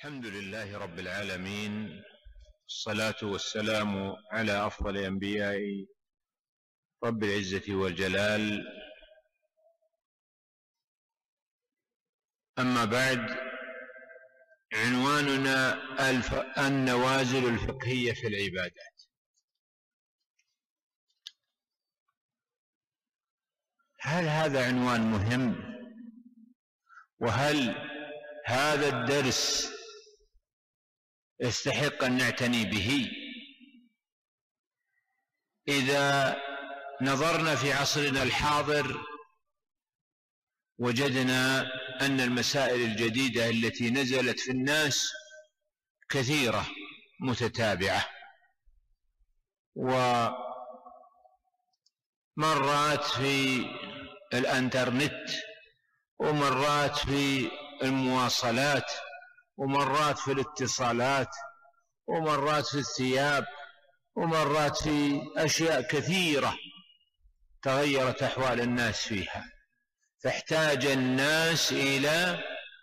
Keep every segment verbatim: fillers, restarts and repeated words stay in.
الحمد لله رب العالمين، الصلاة والسلام على أفضل أنبياء رب العزة والجلال. أما بعد، عنواننا النوازل الفقهية في العبادات. هل هذا عنوان مهم؟ وهل هذا الدرس يستحق أن نعتني به؟ إذا نظرنا في عصرنا الحاضر وجدنا أن المسائل الجديدة التي نزلت في الناس كثيرة متتابعة، ومرات في الانترنت، ومرات في المواصلات، ومرات في الاتصالات، ومرات في الثياب، ومرات في أشياء كثيرة تغيرت أحوال الناس فيها، فاحتاج الناس إلى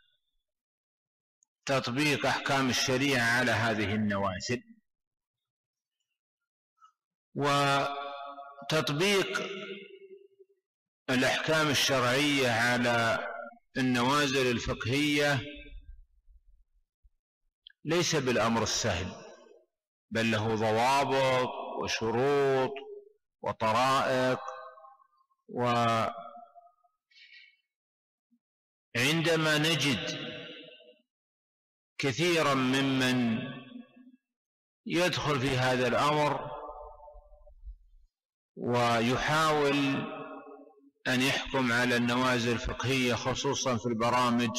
تطبيق أحكام الشريعة على هذه النوازل. وتطبيق الأحكام الشرعية على النوازل الفقهية ليس بالأمر السهل، بل له ضوابط وشروط وطرائق. وعندما نجد كثيرا ممن يدخل في هذا الأمر ويحاول أن يحكم على النوازل الفقهية، خصوصا في البرامج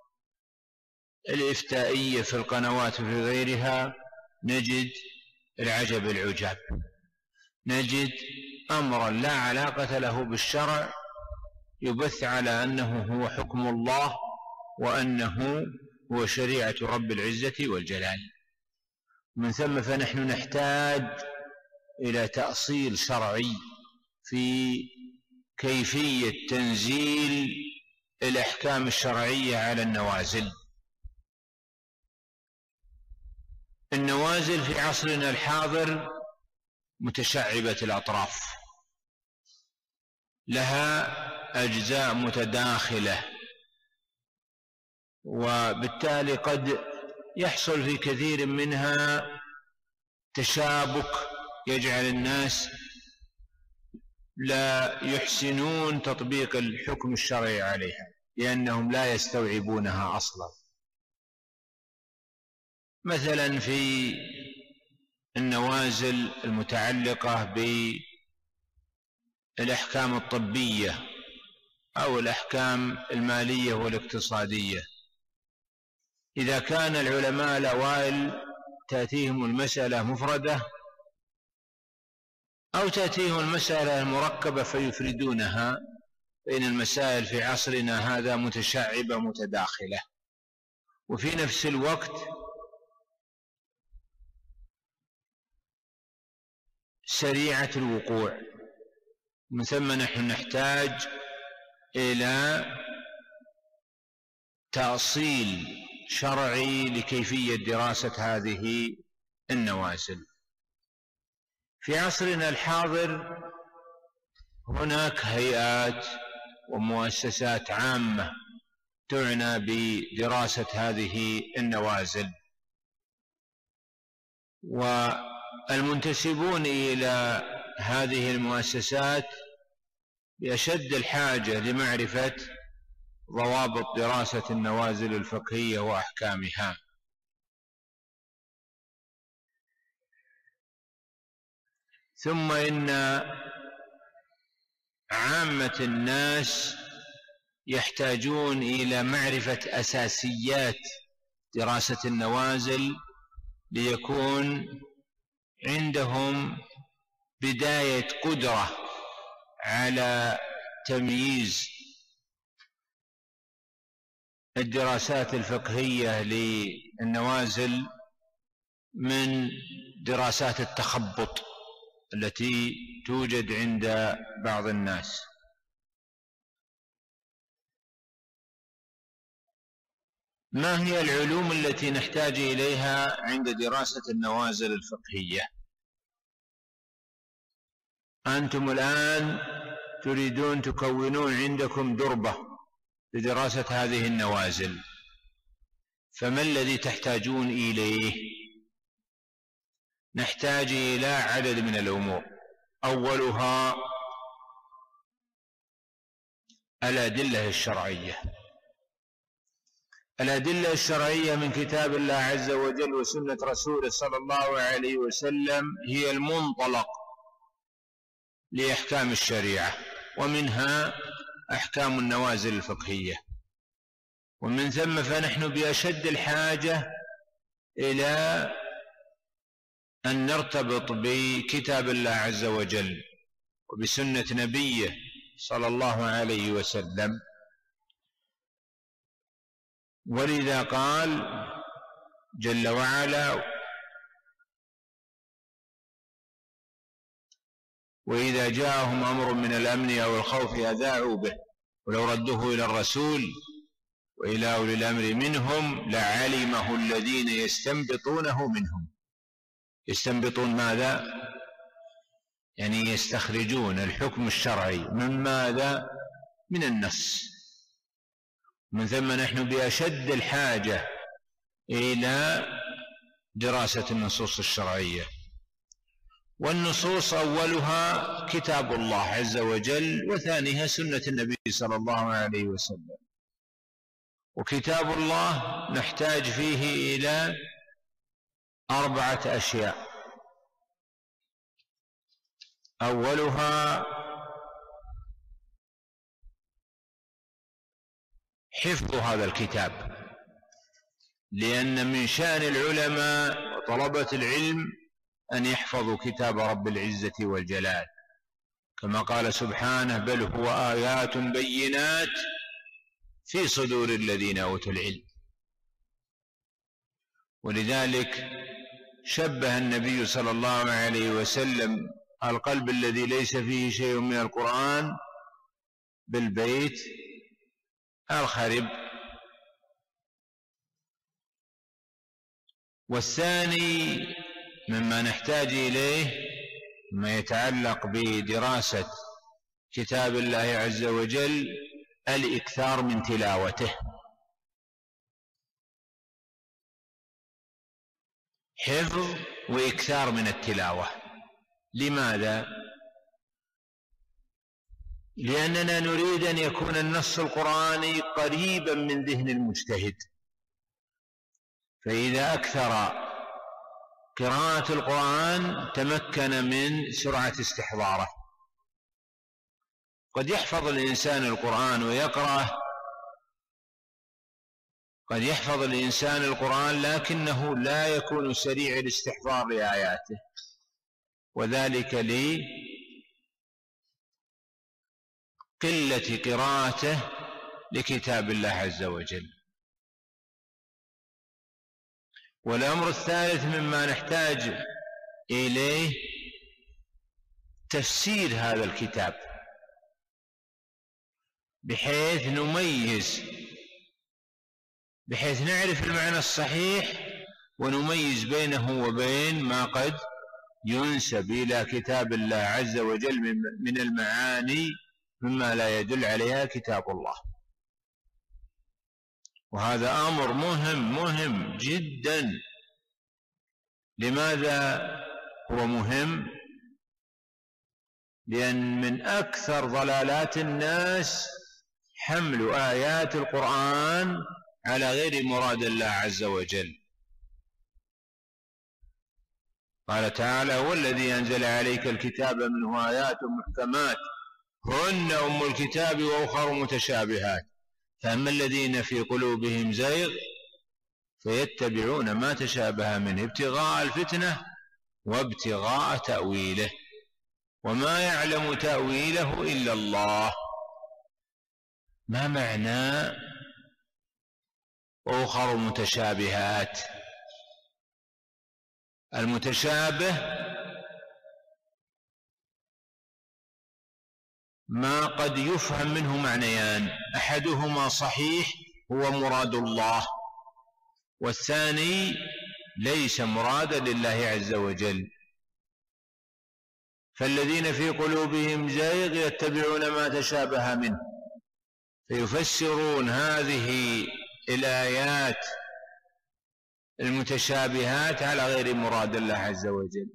الإفتائية في القنوات وفي غيرها، نجد العجب العجاب، نجد أمرا لا علاقة له بالشرع يبث على أنه هو حكم الله وأنه هو شريعة رب العزة والجلال. من ثم فنحن نحتاج إلى تأصيل شرعي في كيفية تنزيل الأحكام الشرعية على النوازل. النوازل في عصرنا الحاضر متشعبة الأطراف، لها أجزاء متداخلة، وبالتالي قد يحصل في كثير منها تشابك يجعل الناس لا يحسنون تطبيق الحكم الشرعي عليها، لأنهم لا يستوعبونها أصلا. مثلا في النوازل المتعلقة بالأحكام الطبية أو الأحكام المالية والاقتصادية، إذا كان العلماء الأوائل تأتيهم المسألة مفردة أو تأتيهم المسألة مركبة فيفردونها، فإن المسائل في عصرنا هذا متشعبة متداخلة، وفي نفس الوقت سريعة الوقوع. من ثم نحن نحتاج إلى تأصيل شرعي لكيفية دراسة هذه النوازل. في عصرنا الحاضر هناك هيئات ومؤسسات عامة تعنى بدراسة هذه النوازل، والمنتسبون إلى هذه المؤسسات بأشد الحاجة لمعرفة ضوابط دراسة النوازل الفقهية وأحكامها. ثم إن عامة الناس يحتاجون إلى معرفة أساسيات دراسة النوازل ليكون عندهم بداية قدرة على تمييز الدراسات الفقهية للنوازل من دراسات التخبط التي توجد عند بعض الناس. ما هي العلوم التي نحتاج إليها عند دراسة النوازل الفقهية؟ أنتم الآن تريدون تكونون عندكم دربة لدراسة هذه النوازل، فما الذي تحتاجون إليه؟ نحتاج إلى عدد من الأمور. أولها الأدلة الشرعية. الأدلة الشرعية من كتاب الله عز وجل وسنة رسوله صلى الله عليه وسلم هي المنطلق لأحكام الشريعة، ومنها أحكام النوازل الفقهية. ومن ثم فنحن بأشد الحاجة إلى أن نرتبط بكتاب الله عز وجل وبسنة نبيه صلى الله عليه وسلم. ولذا قال جل وعلا: وإذا جاءهم أمر من الأمن أو الخوف أذاعوا به ولو ردوه إلى الرسول وإلى أولي الأمر منهم لعلمه الذين يستنبطونه منهم. يستنبطون ماذا؟ يعني يستخرجون الحكم الشرعي من ماذا؟ من النص. من ثم نحن بأشد الحاجة إلى دراسة النصوص الشرعية. والنصوص أولها كتاب الله عز وجل، وثانيها سنة النبي صلى الله عليه وسلم. وكتاب الله نحتاج فيه إلى أربعة أشياء. أولها حفظ هذا الكتاب، لأن من شأن العلماء وطلبة العلم أن يحفظوا كتاب رب العزة والجلال، كما قال سبحانه: بل هو آيات بينات في صدور الذين أوتوا العلم. ولذلك شبه النبي صلى الله عليه وسلم القلب الذي ليس فيه شيء من القرآن بالبيت الخرب. والثاني مما نحتاج إليه ما يتعلق بدراسة كتاب الله عز وجل الإكثار من تلاوته. حفظ وإكثار من التلاوة. لماذا؟ لأننا نريد أن يكون النص القرآني قريبا من ذهن المجتهد، فإذا أكثر قراءة القرآن تمكن من سرعة استحضاره. قد يحفظ الإنسان القرآن ويقرأه، قد يحفظ الإنسان القرآن لكنه لا يكون سريع الاستحضار لآياته، وذلك لقلة قراءته لكتاب الله عز وجل. والأمر الثالث مما نحتاج إليه تفسير هذا الكتاب، بحيث نميز، بحيث نعرف المعنى الصحيح ونميز بينه وبين ما قد ينسب إلى كتاب الله عز وجل من المعاني مما لا يدل عليها كتاب الله. وهذا أمر مهم مهم جدا. لماذا هو مهم؟ لأن من أكثر ضلالات الناس حمل آيات القرآن على غير مراد الله عز وجل. قال تعالى: هو الذي أنزل عليك الكتاب منه آيات محكمات هن أم الكتاب وأخر متشابهات فأما الذين في قلوبهم زيغ فيتبعون ما تشابه منه ابتغاء الفتنة وابتغاء تأويله وما يعلم تأويله إلا الله. ما معنى أخر متشابهات؟ المتشابه ما قد يفهم منه معنيان: أحدهما صحيح هو مراد الله والثاني ليس مرادا لله عز وجل. فالذين في قلوبهم زيغ يتبعون ما تشابه منه، فيفسرون هذه الآيات المتشابهات على غير مراد الله عز وجل.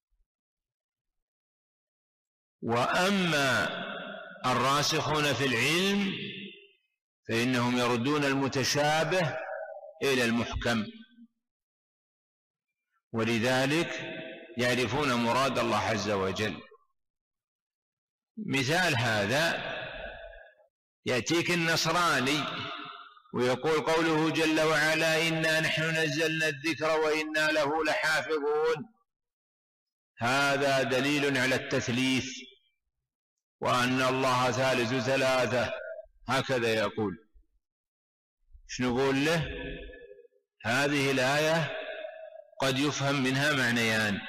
وأما الراسخون في العلم فإنهم يردون المتشابه إلى المحكم، ولذلك يعرفون مراد الله عز وجل. مثال هذا يأتيك النصراني ويقول قوله جل وعلا إنا نحن نزلنا الذكر وإنا له لحافظون، هذا دليل على التثليث وأن الله ثالث ثلاثة، هكذا يقول. ايش نقول له؟ هذه الآية قد يفهم منها معنيان: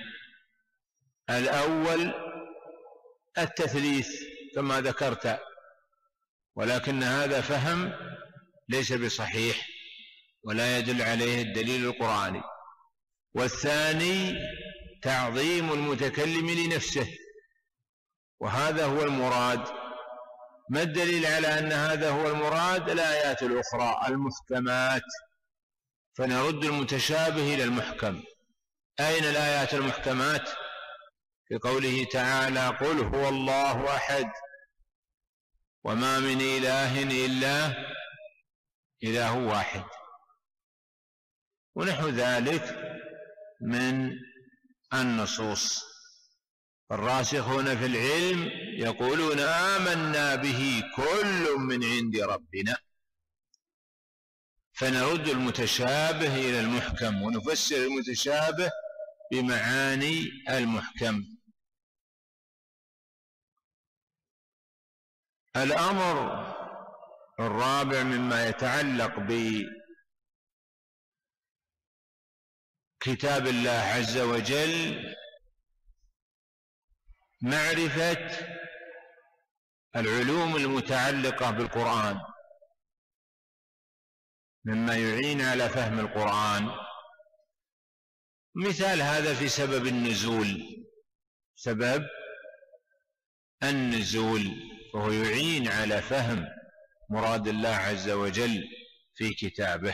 الأول التثليث كما ذكرت، ولكن هذا فهم ليس بصحيح ولا يدل عليه الدليل القرآني. والثاني تعظيم المتكلم لنفسه، وهذا هو المراد. ما الدليل على أن هذا هو المراد؟ الآيات الأخرى المحكمات، فنرد المتشابه إلى المحكم. أين الآيات المحكمات؟ في قوله تعالى قل هو الله أحد وما من إله إلا إله واحد، ونحو ذلك من النصوص. الراسخون في العلم يقولون آمنا به كل من عند ربنا، فنرد المتشابه إلى المحكم ونفسر المتشابه بمعاني المحكم. الأمر الرابع مما يتعلق بكتاب الله عز وجل معرفة العلوم المتعلقة بالقرآن مما يعين على فهم القرآن. مثال هذا في سبب النزول، سبب النزول وهو يعين على فهم مراد الله عز وجل في كتابه.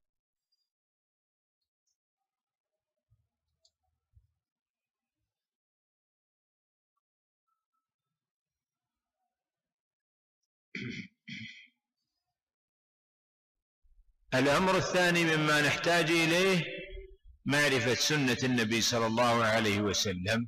الأمر الثاني مما نحتاج إليه معرفة سنة النبي صلى الله عليه وسلم،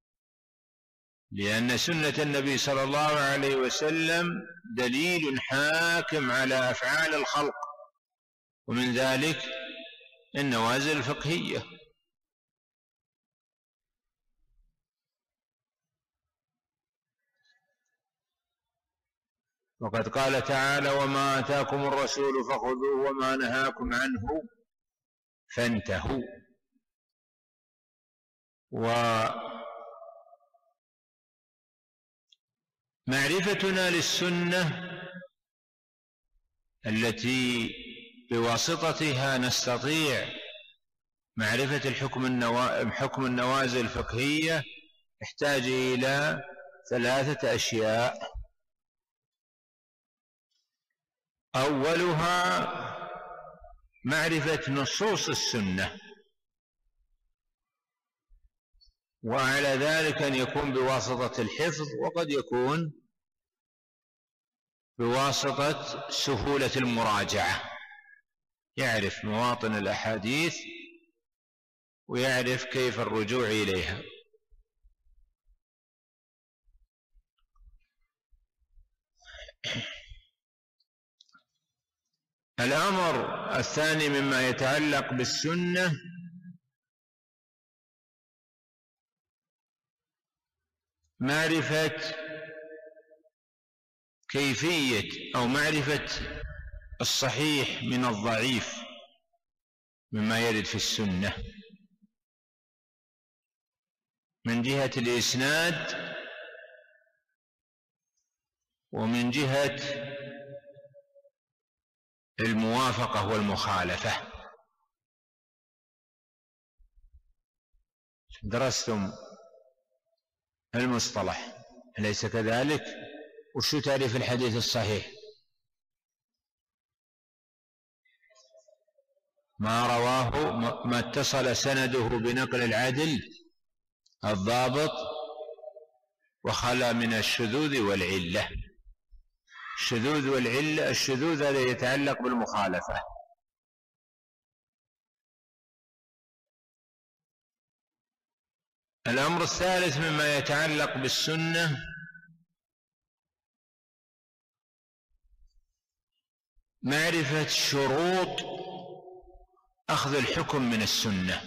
لأن سنة النبي صلى الله عليه وسلم دليل حاكم على أفعال الخلق، ومن ذلك النوازل الفقهية. وقد قال تعالى وما آتاكم الرسول فخذوه وما نهاكم عنه فانتهوا. ومعرفتنا للسنة التي بواسطتها نستطيع معرفة الحكم النوا... حكم النوازل الفقهية يحتاج إلى ثلاثة أشياء. أولها معرفة نصوص السنة، وعلى ذلك أن يكون بواسطة الحفظ، وقد يكون بواسطة سهولة المراجعة، يعرف مواطن الأحاديث ويعرف كيف الرجوع إليها. الأمر الثاني مما يتعلق بالسنة معرفة كيفية أو معرفة الصحيح من الضعيف مما يرد في السنة من جهة الإسناد ومن جهة الموافقة والمخالفة. درستم المصطلح أليس كذلك؟ وشو تعريف الحديث الصحيح؟ ما رواه ما اتصل سنده بنقل العدل الضابط وخلا من الشذوذ والعلة. الشذوذ والعلة، الشذوذ هذا يتعلق بالمخالفة. الأمر الثالث مما يتعلق بالسنة معرفة شروط أخذ الحكم من السنة.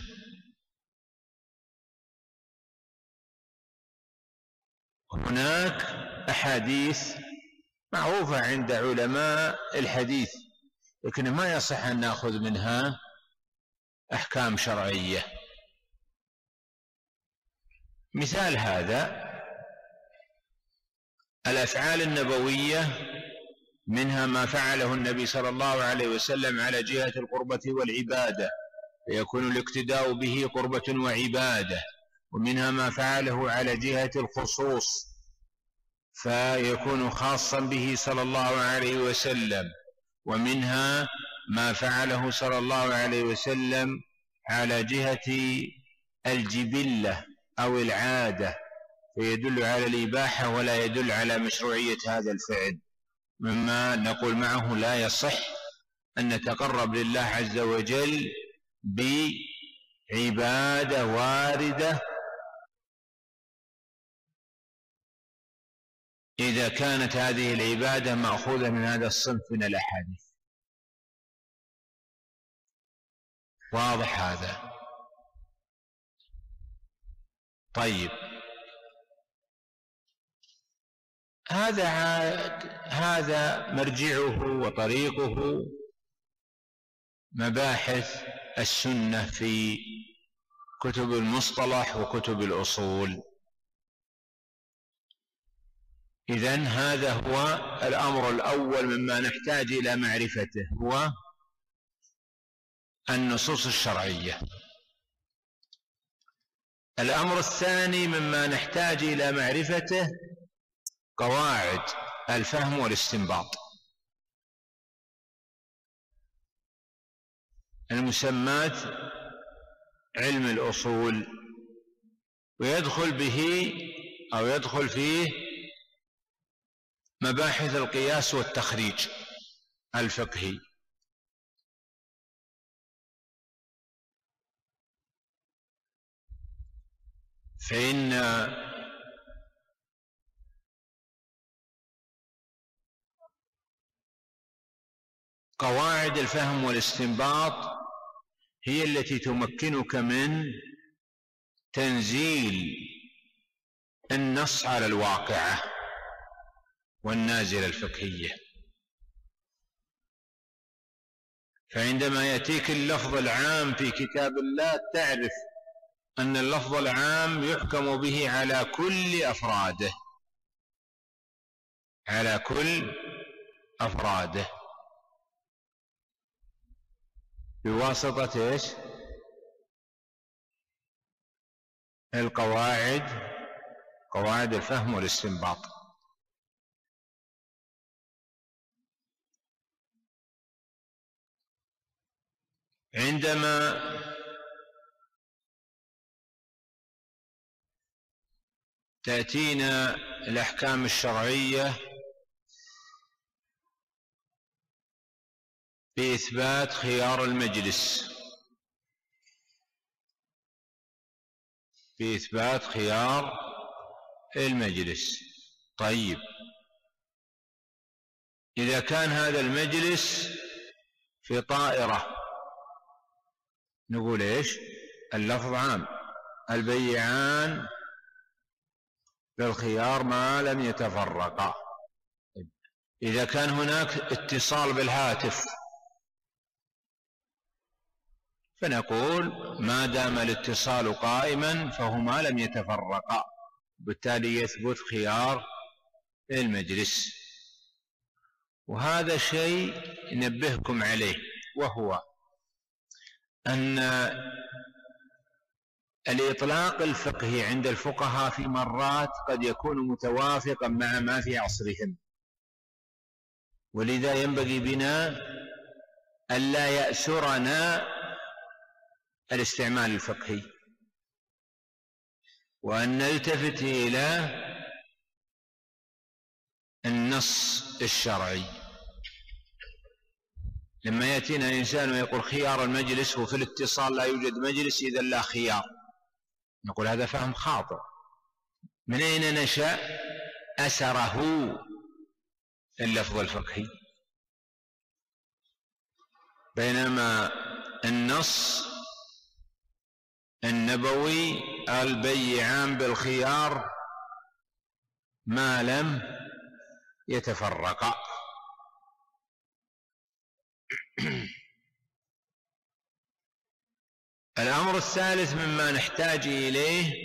هناك أحاديث معروفة عند علماء الحديث لكن ما يصح أن نأخذ منها أحكام شرعية. مثال هذا الأفعال النبوية، منها ما فعله النبي صلى الله عليه وسلم على جهة القربة والعبادة فيكون الاقتداء به قربة وعبادة، ومنها ما فعله على جهة الخصوص فيكون خاصا به صلى الله عليه وسلم، ومنها ما فعله صلى الله عليه وسلم على جهة الجبلة أو العادة فيدل على الإباحة ولا يدل على مشروعية هذا الفعل، مما نقول معه لا يصح أن نتقرب لله عز وجل بعبادة واردة إذا كانت هذه العبادة مأخوذة من هذا الصنف من الأحاديث. واضح هذا؟ طيب، هذا هذا مرجعه وطريقه مباحث السنة في كتب المصطلح وكتب الأصول. إذن هذا هو الأمر الأول مما نحتاج إلى معرفته، هو النصوص الشرعية. الأمر الثاني مما نحتاج إلى معرفته قواعد الفهم والاستنباط المسمات علم الأصول، ويدخل به أو يدخل فيه مباحث القياس والتخريج الفقهي. فإن قواعد الفهم والاستنباط هي التي تمكنك من تنزيل النص على الواقعة والنازلة الفقهية. فعندما يأتيك اللفظ العام في كتاب الله تعرف أن اللفظ العام يحكم به على كل أفراده على كل أفراده بواسطة إيش؟ القواعد، قواعد الفهم والاستنباط. عندما تأتينا الأحكام الشرعية بإثبات خيار المجلس بإثبات خيار المجلس طيب، إذا كان هذا المجلس في طائرة نقول إيش؟ اللفظ عام، البيعان بالخيار ما لم يتفرقا. إذا كان هناك اتصال بالهاتف فنقول ما دام الاتصال قائما فهما لم يتفرقا، بالتالي يثبت خيار المجلس. وهذا شيء ننبهكم عليه، وهو أن الإطلاق الفقهي عند الفقهاء في مرات قد يكون متوافقا مع ما في عصرهم، ولذا ينبغي بنا ألا يأسرنا الاستعمال الفقهي، وأن نلتفت إلى النص الشرعي. لما يأتينا إنسان ويقول خيار المجلس وفي الاتصال لا يوجد مجلس إذا لا خيار، نقول هذا فهم خاطئ. من أين نشأ أسره اللفظ الفقهي؟ بينما النص النبوي البيعان بالخيار ما لم يتفرقا. الأمر الثالث مما نحتاج إليه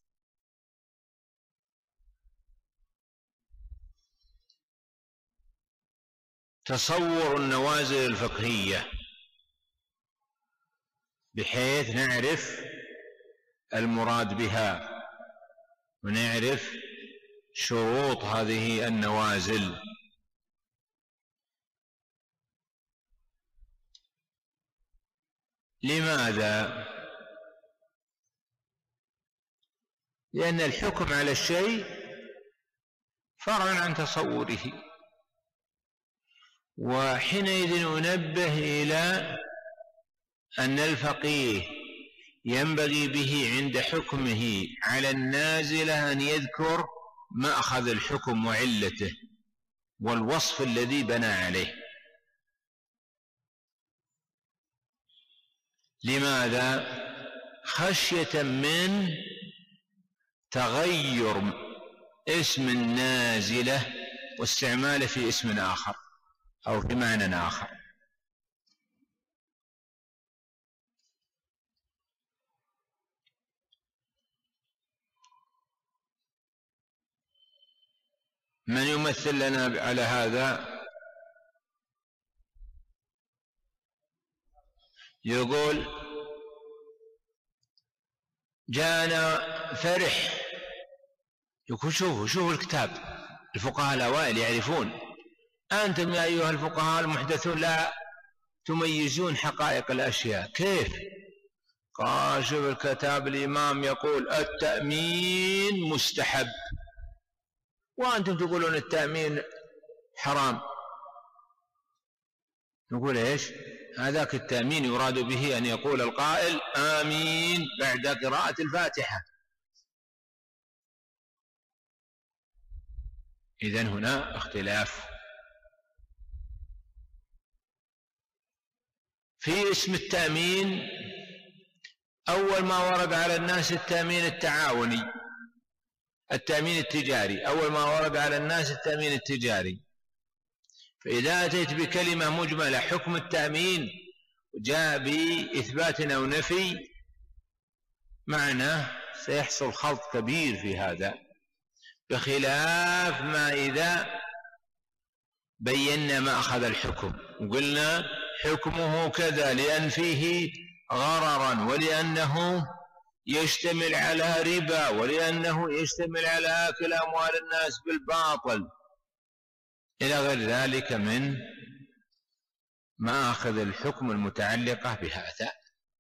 تصور النوازل الفقهية، بحيث نعرف المراد بها ونعرف شروط هذه النوازل. لماذا؟ لأن الحكم على الشيء فرع عن تصوره، وحينئذ ننبه إلى أن الفقيه ينبغي به عند حكمه على النازلة أن يذكر مأخذ الحكم وعلته والوصف الذي بنى عليه. لماذا؟ خشية من تغير اسم النازلة واستعماله في اسم آخر أو في معنى آخر. من يمثل لنا على هذا؟ يقول جاءنا فرح، يقول شوفوا شوفوا الكتاب، الفقهاء الأوائل يعرفون، أنتم يا أيها الفقهاء المحدثون لا تميزون حقائق الأشياء. كيف؟ قال شوف الكتاب الإمام يقول التأمين مستحب، وأنتم تقولون التأمين حرام. نقول إيش؟ هذاك التأمين يراد به أن يقول القائل آمين بعد قراءة الفاتحة. إذن هنا اختلاف في اسم التأمين. أول ما ورد على الناس التأمين التعاوني، التأمين التجاري، أول ما ورد على الناس التأمين التجاري. فإذا أتيت بكلمة مجملة حكم التأمين جاء بإثبات أو نفي معناه سيحصل خلط كبير في هذا، بخلاف ما إذا بينا ما أخذ الحكم وقلنا حكمه كذا لأن فيه غررا، ولأنه يشتمل على ربا، ولأنه يشتمل على أكل أموال الناس بالباطل إلى غير ذلك من ما أخذ الحكم المتعلقة بهذا.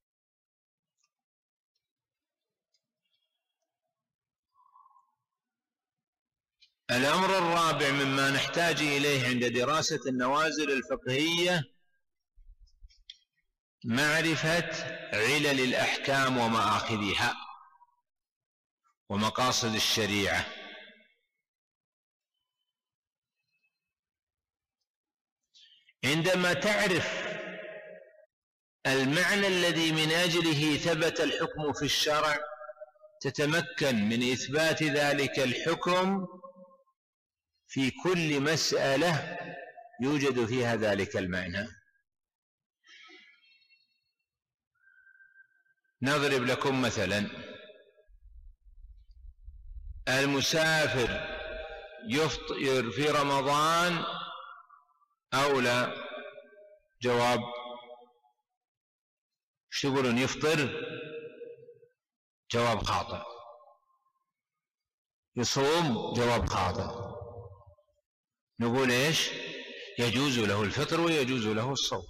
الأمر الرابع مما نحتاج إليه عند دراسة النوازل الفقهية معرفة علل الأحكام ومآخذها ومقاصد الشريعة. عندما تعرف المعنى الذي من أجله ثبت الحكم في الشرع تتمكن من إثبات ذلك الحكم في كل مسألة يوجد فيها ذلك المعنى. نضرب لكم مثلا، المسافر يفطر في رمضان أو لا؟ جواب، ايش تقولون؟ يفطر جواب خاطئ. يصوم جواب خاطئ. نقول إيش؟ يجوز له الفطر ويجوز له الصوم.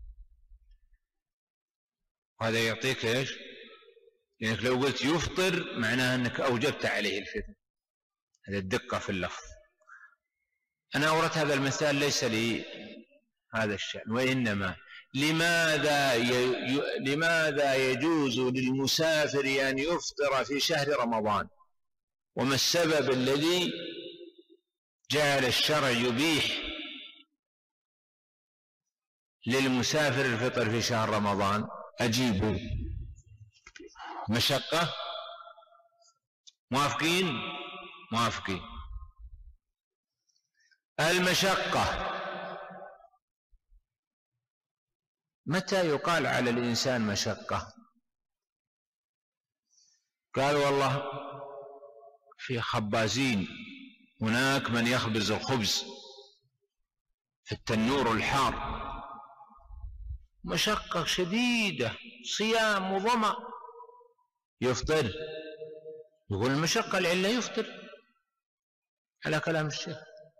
هذا يعطيك إيش؟ لأنك لو قلت يفطر معناه أنك أوجبت عليه الفطر. هذا الدقة في اللفظ. أنا أوردت هذا المثال ليس لي هذا الشأن، وإنما لماذا ي... لماذا يجوز للمسافر أن يفطر في شهر رمضان؟ وما السبب الذي جعل الشرع يبيح للمسافر الفطر في شهر رمضان؟ أجيبوا. مشقة؟ موافقين؟ موافقين. المشقة متى يقال على الإنسان مشقة؟ قال والله في خبازين هناك من يخبز الخبز في التنور الحار، مشقة شديدة، صيام وظمأ، يفطر. يقول المشقة العلة يفطر على كلام الشيخ.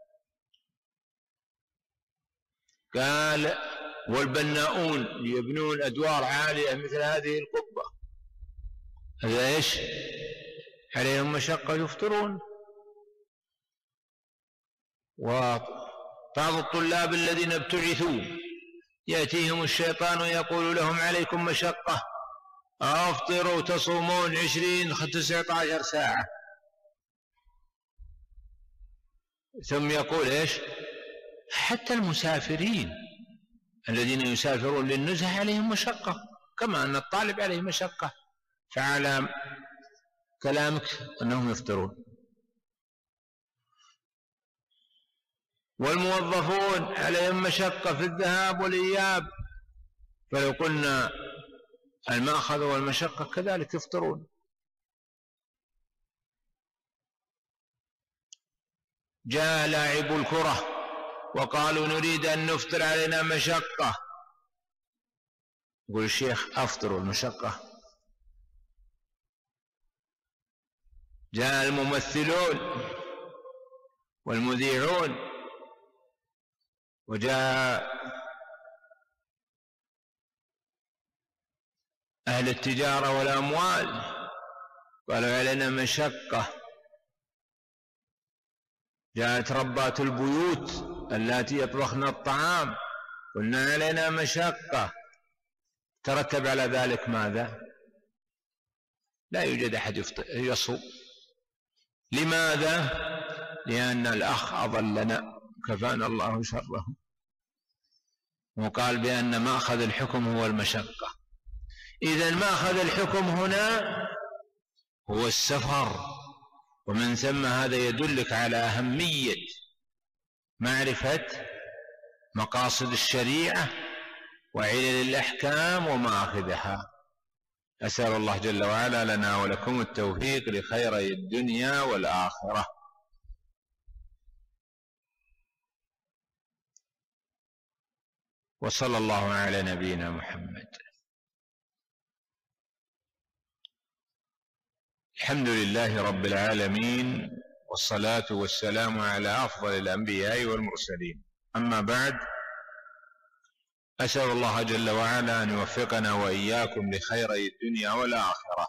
قال والبناؤون يبنون أدوار عالية مثل هذه القبة، هذا إيش؟ عليهم مشقة يفطرون. وبعض الطلاب الذين ابتعثوا يأتيهم الشيطان ويقول لهم عليكم مشقة، أفطروا تصومون عشرين تسعة عشر ساعة، ثم يقول إيش؟ حتى المسافرين الذين يسافرون للنزهة عليهم مشقة كما أن الطالب عليه مشقة، فعلى كلامك أنهم يفطرون. والموظفون عليهم مشقة في الذهاب والإياب، فلو قلنا المأخذ والمشقة كذلك يفطرون. جاء لاعب الكرة وقالوا نريد أن نفطر علينا مشقة، يقول الشيخ أفطروا المشقة. جاء الممثلون والمذيعون وجاء أهل التجارة والأموال قالوا علينا مشقة. جاءت ربات البيوت اللاتي يطبخن الطعام قلنا علينا مشقة. ترتب على ذلك ماذا؟ لا يوجد أحد يصوم. لماذا؟ لأن الأخ أضلنا كفانا الله شره، وقال بأن مأخذ الحكم هو المشقة. إذن مأخذ الحكم هنا هو السفر، ومن ثم هذا يدلك على أهمية معرفة مقاصد الشريعة وعلل الأحكام ومآخذها. أسأل الله جل وعلا لنا ولكم التوفيق لخيري الدنيا والآخرة. وصلى الله على نبينا محمد. الحمد لله رب العالمين، والصلاة والسلام على أفضل الأنبياء والمرسلين. أما بعد، أسأل الله جل وعلا أن يوفقنا وإياكم لخيري الدنيا والآخرة.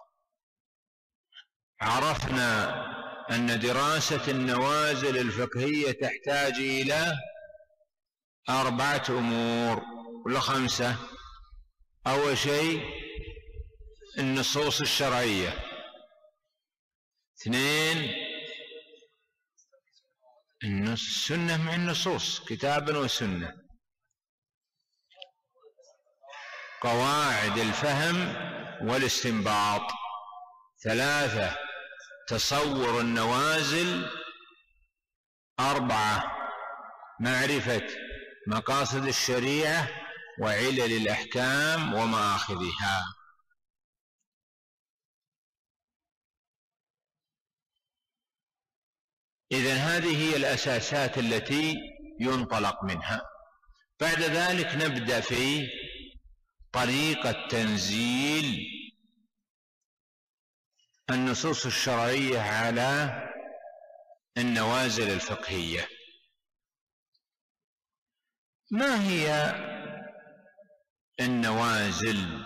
عرفنا أن دراسة النوازل الفقهية تحتاج إلى أربعة أمور ولا خمسة. أول شيء النصوص الشرعية، اثنين السنة مع النصوص كتابا وسنة، قواعد الفهم والاستنباط، ثلاثة تصور النوازل، أربعة معرفة مقاصد الشريعة وعلل الأحكام ومآخذها. إذن هذه هي الأساسات التي ينطلق منها. بعد ذلك نبدأ في طريقة تنزيل النصوص الشرعية على النوازل الفقهية. ما هي النوازل؟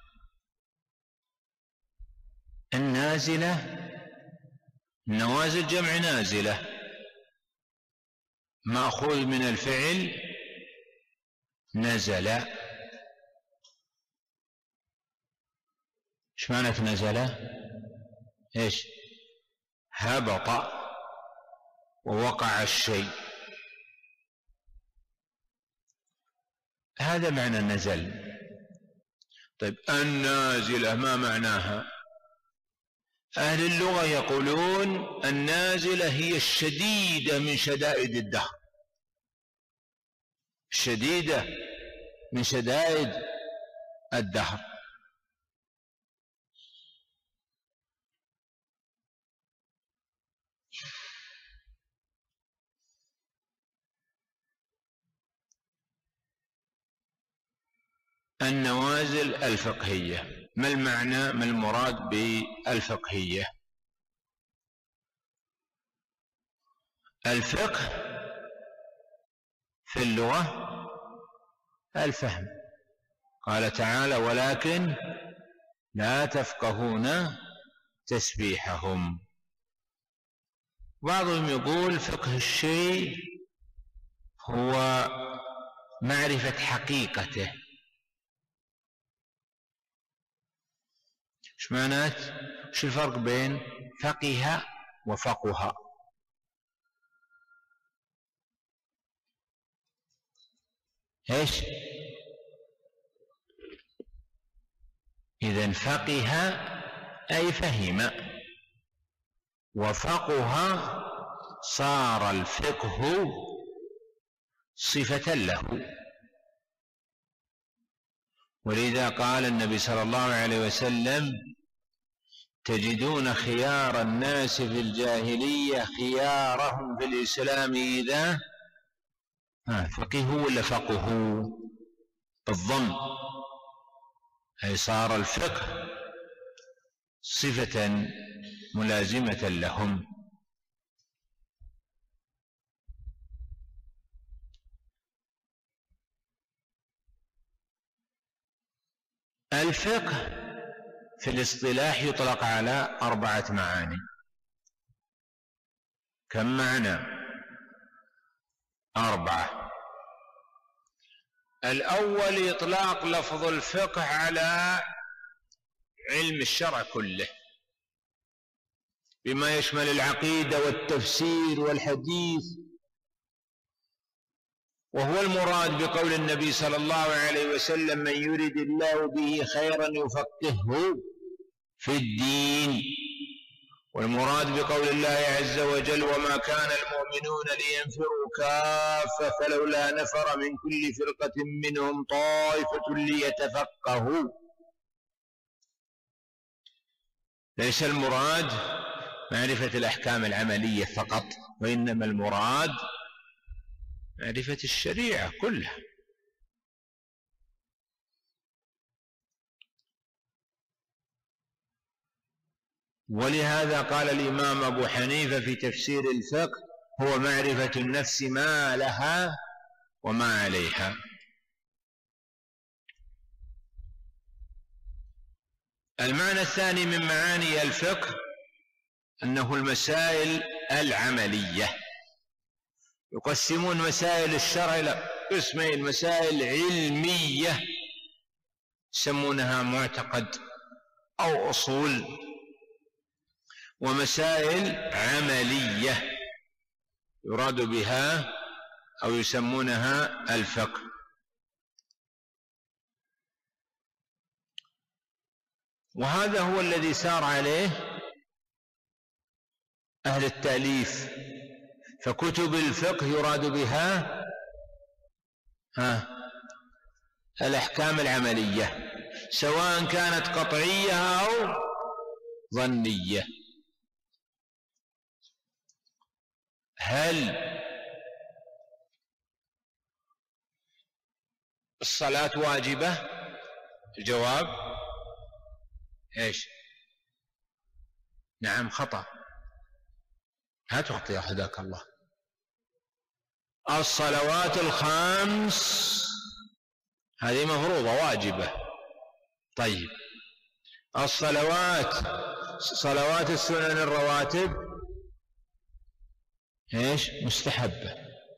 النازلة، النوازل جمع نازلة، مأخوذ من الفعل نزل. ايش معنى نزل؟ ايش؟ هبط ووقع الشيء، هذا معنى النزل. طيب النازلة ما معناها؟ أهل اللغة يقولون النازلة هي الشديدة من شدائد الدهر، الشديدة من شدائد الدهر. النوازل الفقهية، ما المعنى، ما المراد بالفقهية؟ الفقه في اللغة الفهم، قال تعالى ولكن لا تفقهون تسبيحهم. بعضهم يقول فقه الشيء هو معرفة حقيقته. ايش معنات؟ ايش الفرق بين فقه وفقه؟ ايش؟ إذن فقه أي فهم، وفقه صار الفقه صفة له. ولذا قال النبي صلى الله عليه وسلم تجدون خيار الناس في الجاهلية خيارهم في الإسلام إذا فقهوا ولا فقهوا بالضم، أي صار الفقه صفة ملازمة لهم. الفقه في الاصطلاح يطلق على أربعة معاني. كم معنى؟ أربعة. الأول إطلاق لفظ الفقه على علم الشرع كله بما يشمل العقيدة والتفسير والحديث، وهو المراد بقول النبي صلى الله عليه وسلم من يرد الله به خيرا يفقهه في الدين. والمراد بقول الله عز وجل وما كان المؤمنون لينفروا كافة فلولا نفر من كل فرقة منهم طائفة ليتفقهوا. ليس المراد معرفة الأحكام العملية فقط، وإنما المراد معرفة الشريعة كلها. ولهذا قال الإمام أبو حنيفة في تفسير الفقه هو معرفة النفس ما لها وما عليها. المعنى الثاني من معاني الفقه أنه المسائل العملية. يقسمون مسائل الشرع إلى قسمين: مسائل علمية يسمونها معتقد أو أصول، ومسائل عملية يراد بها أو يسمونها الفقه. وهذا هو الذي سار عليه أهل التأليف، فكتب الفقه يراد بها ها الأحكام العملية سواء كانت قطعية أو ظنية. هل الصلاة واجبة؟ الجواب ايش؟ نعم خطأ، لا تخطئ هداك الله. الصلوات الخمس هذه مفروضة واجبة. طيب الصلوات صلوات السنن الرواتب ايش؟ مستحبة.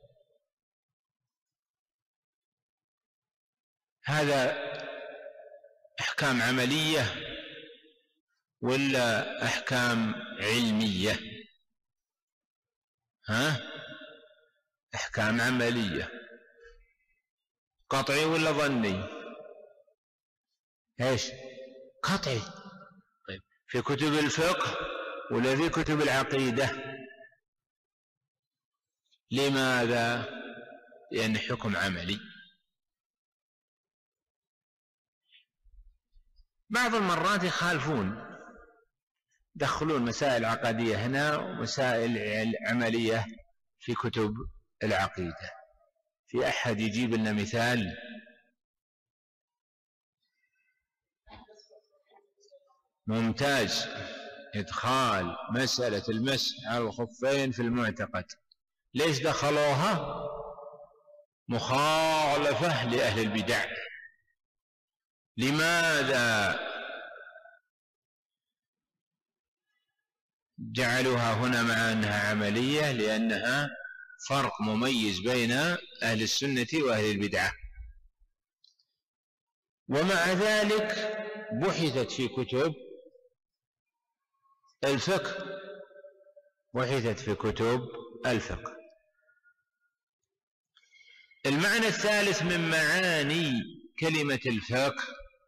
هذا أحكام عملية ولا أحكام علمية؟ ها؟ أحكام عملية. قطعي ولا ظني؟ ايش؟ قطعي. طيب في كتب الفقه ولا في كتب العقيدة؟ لماذا؟ لأن حكم عملي. بعض المرات يخالفون، يدخلون مسائل عقدية هنا ومسائل عملية في كتب العقيدة. في أحد يجيب لنا مثال؟ ممتاز. إدخال مسألة المسح على الخفين في المعتقد، ليش دخلوها؟ مخالفة لأهل البدع. لماذا جعلوها هنا مع أنها عملية؟ لأنها فرق مميز بين أهل السنة وأهل البدعة. ومع ذلك بحثت في كتب الفقه، بحثت في كتب الفقه. المعنى الثالث من معاني كلمة الفقه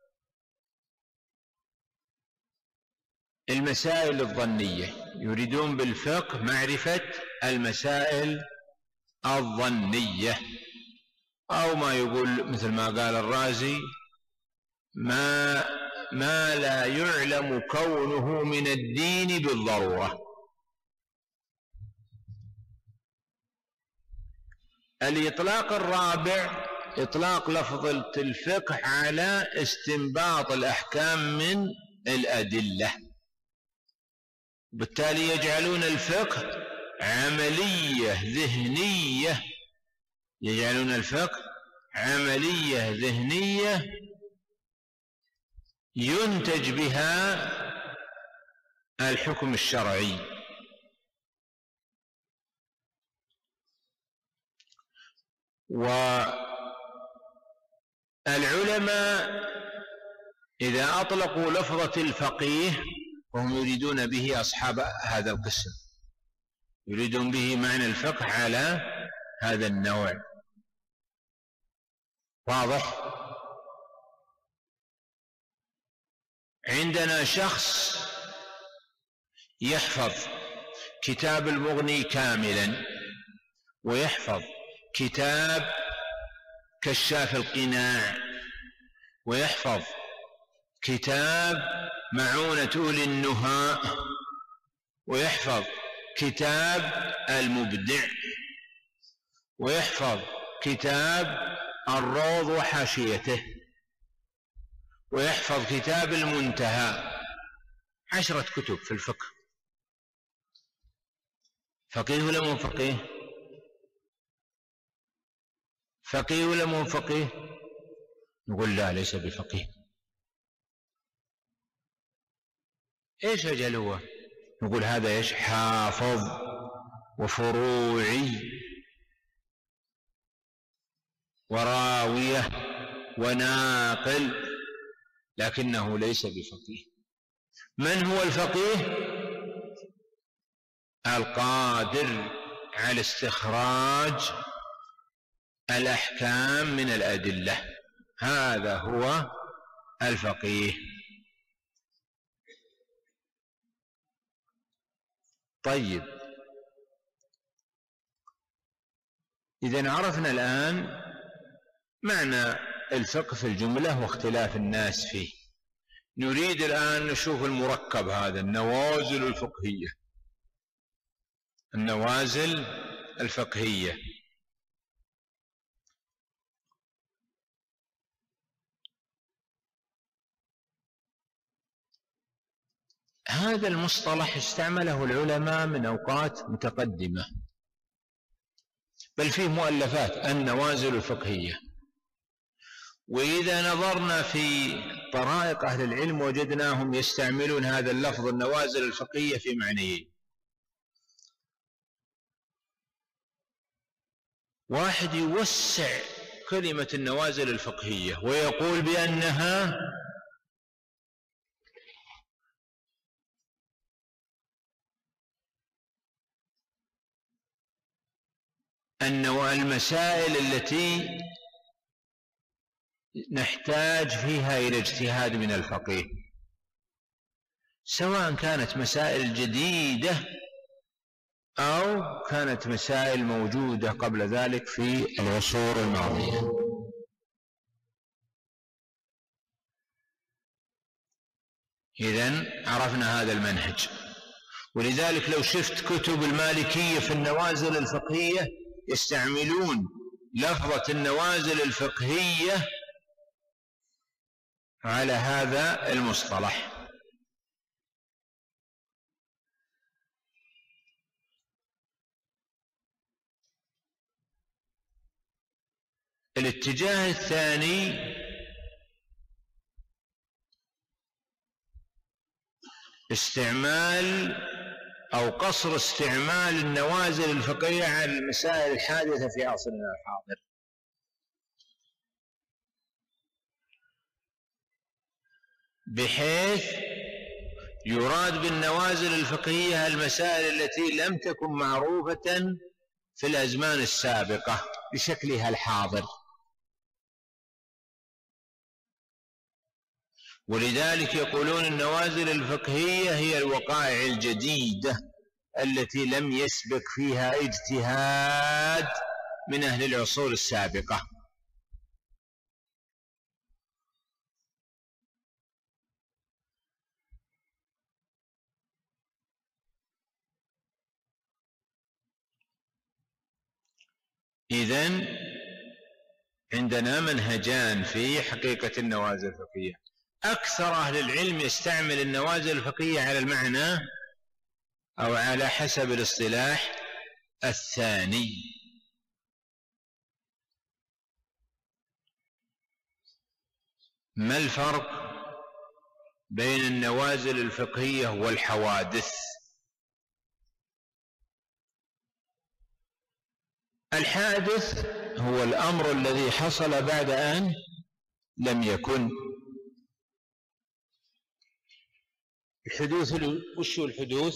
المسائل الظنية. يريدون بالفقه معرفة المسائل الظنية، أو ما يقول مثل ما قال الرازي: ما, ما لا يعلم كونه من الدين بالضرورة. الإطلاق الرابع إطلاق لفظة الفقه على استنباط الأحكام من الأدلة، بالتالي يجعلون الفقه عملية ذهنية، يجعلون الفقه عملية ذهنية ينتج بها الحكم الشرعي. والعلماء إذا أطلقوا لفظة الفقيه وهم يريدون به أصحاب هذا القسم، يريدون به معنى الفقه على هذا النوع. واضح؟ عندنا شخص يحفظ كتاب المغني كاملا، ويحفظ كتاب كشاف القناع، ويحفظ كتاب معونة أولي النهى، ويحفظ كتاب المبدع، ويحفظ كتاب الروض وحاشيته، ويحفظ كتاب المنتهى. عشرة كتب في الفقه. فقيه ولا مو فقيه؟ فقيه ولا مو فقيه؟ نقول لا، ليس بفقيه. ايش أجل هو؟ نقول هذا ايش؟ حافظ وفروعي وراوية وناقل، لكنه ليس بفقيه. من هو الفقيه؟ القادر على استخراج الأحكام من الأدلة، هذا هو الفقيه. طيب، إذن عرفنا الآن معنى الفقه في الجملة واختلاف الناس فيه. نريد الآن نشوف المركب هذا، النوازل الفقهية. النوازل الفقهية. هذا المصطلح استعمله العلماء من أوقات متقدمة، بل فيه مؤلفات النوازل الفقهية. وإذا نظرنا في طرائق أهل العلم وجدناهم يستعملون هذا اللفظ النوازل الفقهية في معنيين. واحد يوسع كلمة النوازل الفقهية ويقول بأنها المسائل التي نحتاج فيها إلى اجتهاد من الفقيه، سواء كانت مسائل جديدة أو كانت مسائل موجودة قبل ذلك في العصور الماضية. إذن عرفنا هذا المنهج. ولذلك لو شفت كتب المالكية في النوازل الفقهية يستعملون لفظة النوازل الفقهية على هذا المصطلح. الاتجاه الثاني استعمال أو قصر استعمال النوازل الفقهية على المسائل الحادثة في عصرنا الحاضر، بحيث يراد بالنوازل الفقهية المسائل التي لم تكن معروفة في الأزمان السابقة بشكلها الحاضر. ولذلك يقولون النوازل الفقهية هي الوقائع الجديدة التي لم يسبق فيها اجتهاد من أهل العصور السابقة. إذن عندنا منهجان في حقيقة النوازل الفقهية. أكثر أهل العلم يستعمل النوازل الفقهية على المعنى أو على حسب الاصطلاح الثاني. ما الفرق بين النوازل الفقهية والحوادث؟ الحادث هو الأمر الذي حصل بعد أن لم يكن. الحدوث وش هو الحدوث؟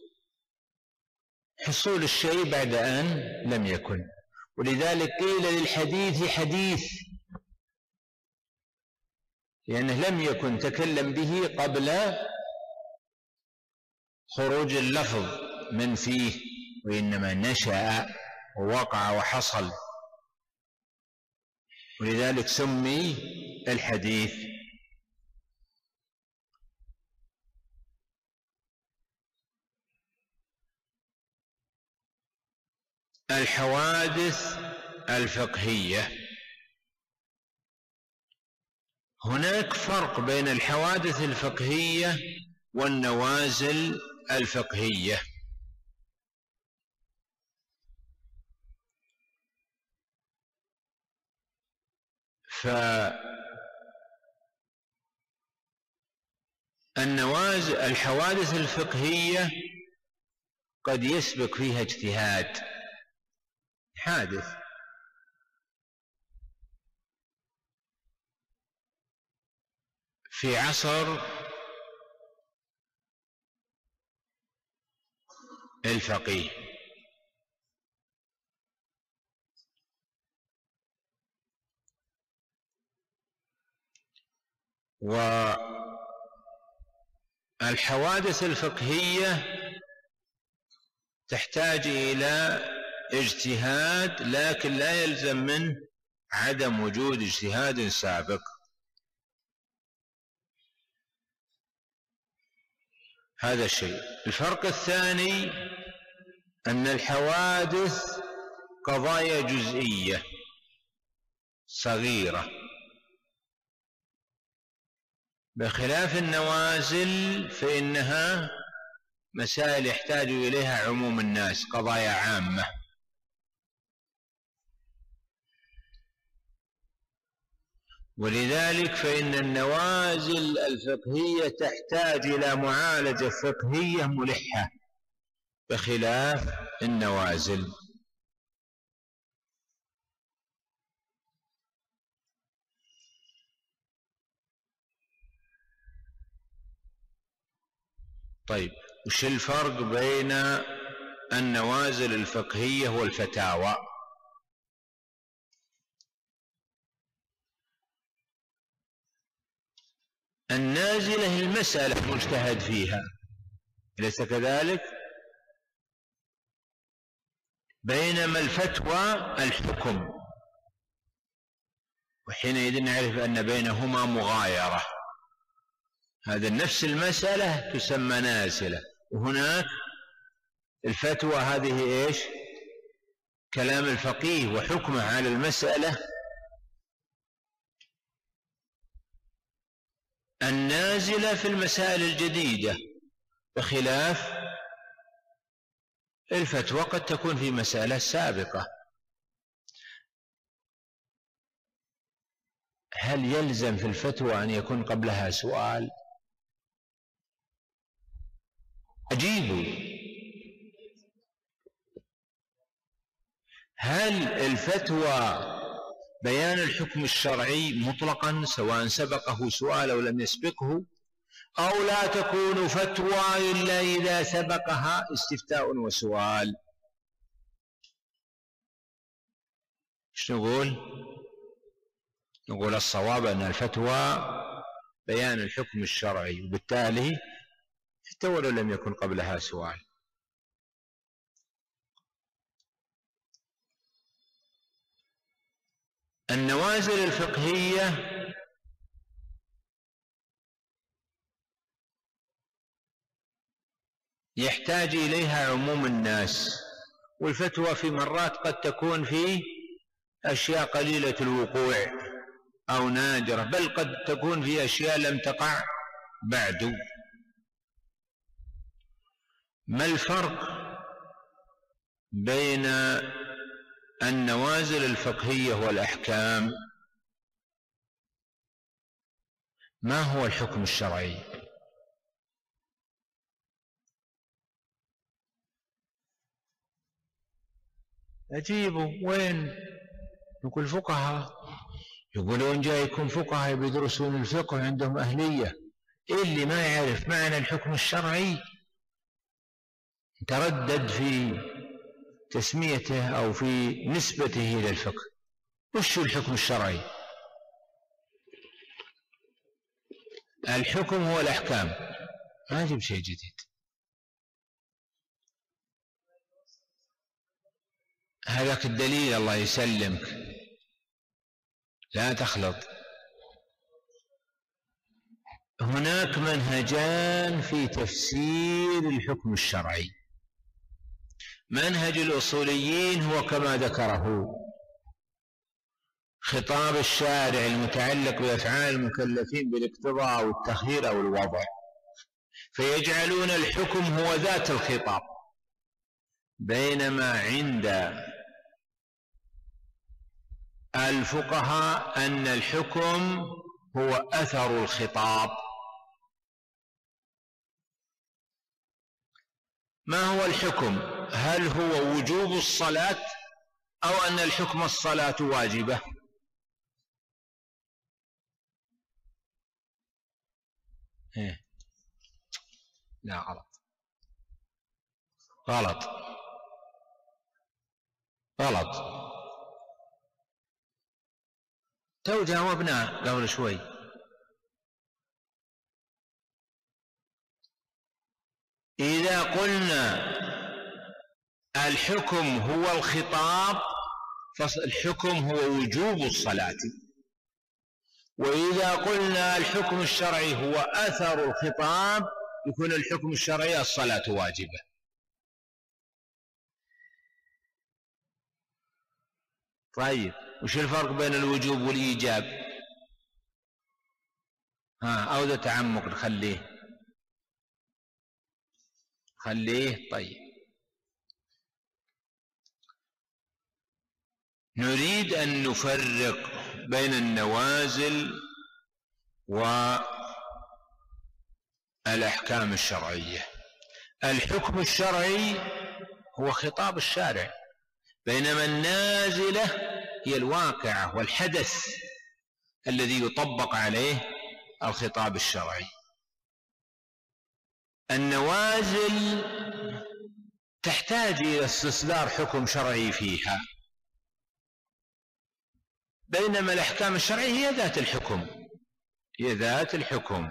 حصول الشيء بعد أن لم يكن. ولذلك قيل للحديث حديث، لأنه لم يكن تكلم به قبل خروج اللفظ من فيه، وإنما نشأ ووقع وحصل، ولذلك سمي الحديث. الحوادث الفقهية، هناك فرق بين الحوادث الفقهية والنوازل الفقهية. فالنوازل الحوادث الفقهية قد يسبق فيها اجتهاد، حادث في عصر الفقيه، والحوادث الفقهية تحتاج إلى اجتهاد، لكن لا يلزم منه عدم وجود اجتهاد سابق. هذا الشيء. الفرق الثاني أن الحوادث قضايا جزئية صغيرة، بخلاف النوازل فإنها مسائل يحتاج إليها عموم الناس، قضايا عامة. ولذلك فإن النوازل الفقهية تحتاج إلى معالجة فقهية ملحة بخلاف النوازل. طيب، وش الفرق بين النوازل الفقهية والفتاوى؟ النازلة المسألة مجتهد فيها، أليس كذلك؟ بينما الفتوى الحكم، وحينئذ نعرف أن بينهما مغايرة. هذا نفس المسألة تسمى نازلة، وهناك الفتوى هذه إيش؟ كلام الفقيه وحكمه على المسألة النازلة في المسائل الجديدة، بخلاف الفتوى قد تكون في مسألة سابقة. هل يلزم في الفتوى أن يكون قبلها سؤال؟ أجيبوا، هل الفتوى بيان الحكم الشرعي مطلقا سواء سبقه سؤال أو لم يسبقه، أو لا تكون فتوى إلا إذا سبقها استفتاء وسؤال؟ ايش نقول؟ نقول الصواب أن الفتوى بيان الحكم الشرعي، وبالتالي حتى ولو لم يكن قبلها سؤال. النوازل الفقهية يحتاج إليها عموم الناس، والفتوى في مرات قد تكون في أشياء قليلة الوقوع أو نادرة، بل قد تكون في أشياء لم تقع بعد. ما الفرق بين النوازل الفقهية والأحكام؟ ما هو الحكم الشرعي؟ أجيبوا، وين؟ نقول فقهاء. يقولون جايكم فقهاء يدرسون الفقه عندهم أهلية، اللي ما يعرف معنى الحكم الشرعي تردد في تسميته أو في نسبته إلى الفقه. وش الحكم الشرعي؟ الحكم هو الأحكام، ما يجب شيء جديد. هذاك الدليل، الله يسلمك، لا تخلط. هناك منهجان في تفسير الحكم الشرعي. منهج الأصوليين هو كما ذكره، خطاب الشارع المتعلق بأفعال المكلفين بالاقتضاء أو التخيير أو الوضع، فيجعلون الحكم هو ذات الخطاب. بينما عند الفقهاء أن الحكم هو أثر الخطاب. ما هو الحكم؟ هل هو وجوب الصلاة أو أن الحكم الصلاة واجبة؟ إيه؟ لا، غلط غلط غلط. تو جاوبنا قبل شوي. إذا قلنا الحكم هو الخطاب فالحكم هو وجوب الصلاة، وإذا قلنا الحكم الشرعي هو أثر الخطاب يكون الحكم الشرعي الصلاة واجبة. طيب، وش الفرق بين الوجوب والإيجاب؟ ها أو ذا تعمق نخليه خليه طيب. نريد أن نفرق بين النوازل والأحكام الشرعية. الحكم الشرعي هو خطاب الشارع، بينما النازلة هي الواقعة والحدث الذي يطبق عليه الخطاب الشرعي. النوازل تحتاج إلى استصدار حكم شرعي فيها، بينما الأحكام الشرعية هي ذات الحكم هي ذات الحكم.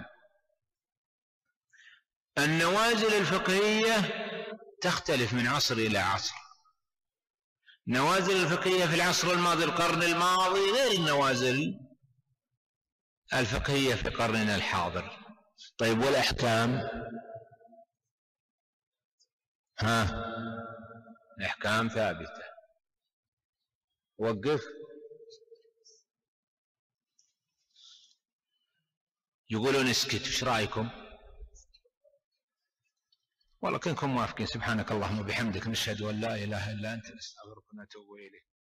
النوازل الفقهية تختلف من عصر إلى عصر. النوازل الفقهية في العصر الماضي القرن الماضي غير النوازل الفقهية في قرننا الحاضر. طيب والأحكام؟ ها الأحكام ثابتة. وقف. يقولون اسكت، ايش رايكم؟ والله كنكم موافقين. سبحانك اللهم وبحمدك، نشهد ان لا اله الا انت، نستغفرك ونتوب اليك.